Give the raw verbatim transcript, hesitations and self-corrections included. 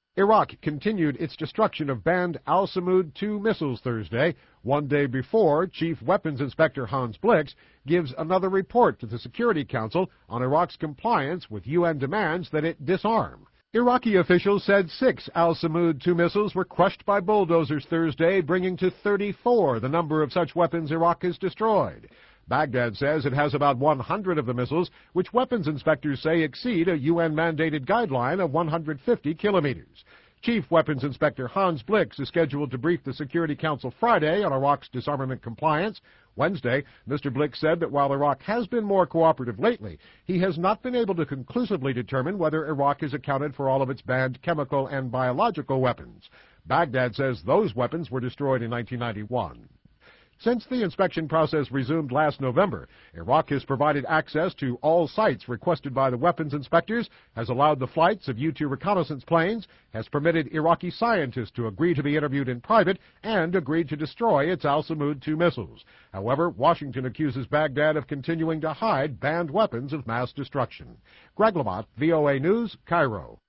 Iraq continued its destruction of banned Al-Samud two missiles Thursday, one day before Chief Weapons Inspector Hans Blix gives another report to the Security Council on Iraq's compliance with U N demands that it disarm. Iraqi officials said six Al-Samud two missiles were crushed by bulldozers Thursday, bringing to thirty-four the number of such weapons Iraq has destroyed. Baghdad says it has about one hundred of the missiles, which weapons inspectors say exceed a U N-mandated guideline of one hundred fifty kilometers. Chief Weapons Inspector Hans Blix is scheduled to brief the Security Council Friday on Iraq's disarmament compliance. Wednesday, Mister Blix said that while Iraq has been more cooperative lately, he has not been able to conclusively determine whether Iraq has accounted for all of its banned chemical and biological weapons. Baghdad says those weapons were destroyed in nineteen ninety-one. Since the inspection process resumed last November, Iraq has provided access to all sites requested by the weapons inspectors, has allowed the flights of U two reconnaissance planes, has permitted Iraqi scientists to agree to be interviewed in private, and agreed to destroy its Al-Samud two missiles. However, Washington accuses Baghdad of continuing to hide banned weapons of mass destruction. Greg Lamont, V O A News, Cairo.